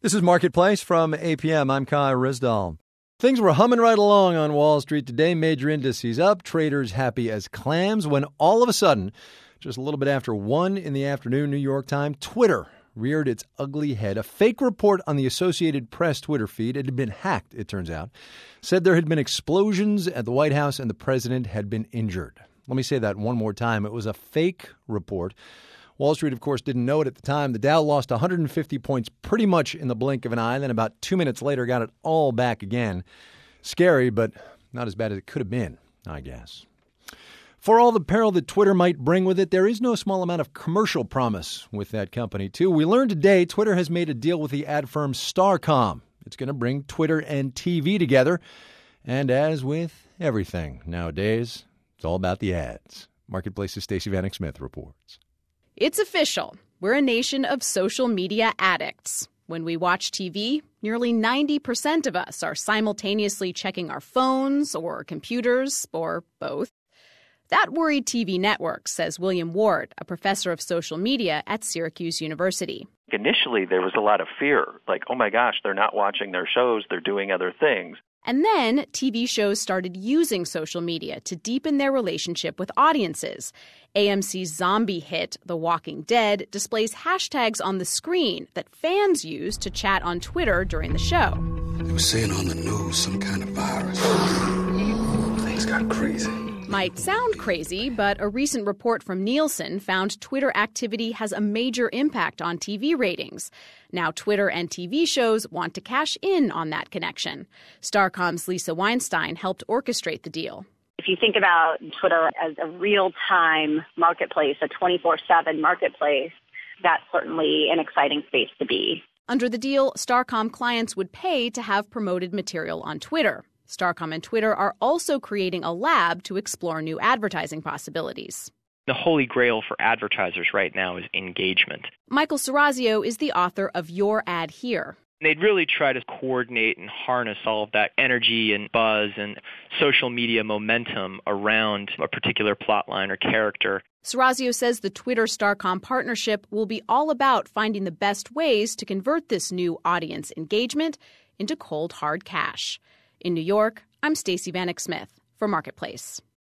This is Marketplace from APM. I'm Kai Rizdal. Things were humming right along on Wall Street today. Major indices up, traders happy as clams, when all of a sudden, just a little bit after 1 in the afternoon, New York time, Twitter reared its ugly head. A fake report on the Associated Press Twitter feed, it had been hacked, it turns out, said there had been explosions at the White House and the president had been injured. Let me say that one more time. It was a fake report. Wall Street, of course, didn't know it at the time. The Dow lost 150 points pretty much in the blink of an eye. Then about 2 minutes later, got it all back again. Scary, but not as bad as it could have been, I guess. For all the peril that Twitter might bring with it, there is no small amount of commercial promise with that company, too. We learned today Twitter has made a deal with the ad firm Starcom. It's going to bring Twitter and TV together. And as with everything nowadays, it's all about the ads. Marketplace's Stacey Vanek Smith reports. It's official. We're a nation of social media addicts. When we watch TV, nearly 90% of us are simultaneously checking our phones or computers or both. That worried TV network, says William Ward, a professor of social media at Syracuse University. Initially, there was a lot of fear, like, oh my gosh, they're not watching their shows, they're doing other things. And then TV shows started using social media to deepen their relationship with audiences. AMC's zombie hit, The Walking Dead, displays hashtags on the screen that fans use to chat on Twitter during the show. They were saying on the news some kind of virus. Things got crazy. Might sound crazy, but a recent report from Nielsen found Twitter activity has a major impact on TV ratings. Now Twitter and TV shows want to cash in on that connection. Starcom's Lisa Weinstein helped orchestrate the deal. If you think about Twitter as a real-time marketplace, a 24/7 marketplace, that's certainly an exciting space to be. Under the deal, Starcom clients would pay to have promoted material on Twitter. Starcom and Twitter are also creating a lab to explore new advertising possibilities. The holy grail for advertisers right now is engagement. Michael Serrazio is the author of Your Ad Here. They'd really try to coordinate and harness all of that energy and buzz and social media momentum around a particular plotline or character. Serrazio says the Twitter-Starcom partnership will be all about finding the best ways to convert this new audience engagement into cold, hard cash. In New York, I'm Stacey Vanek Smith for Marketplace.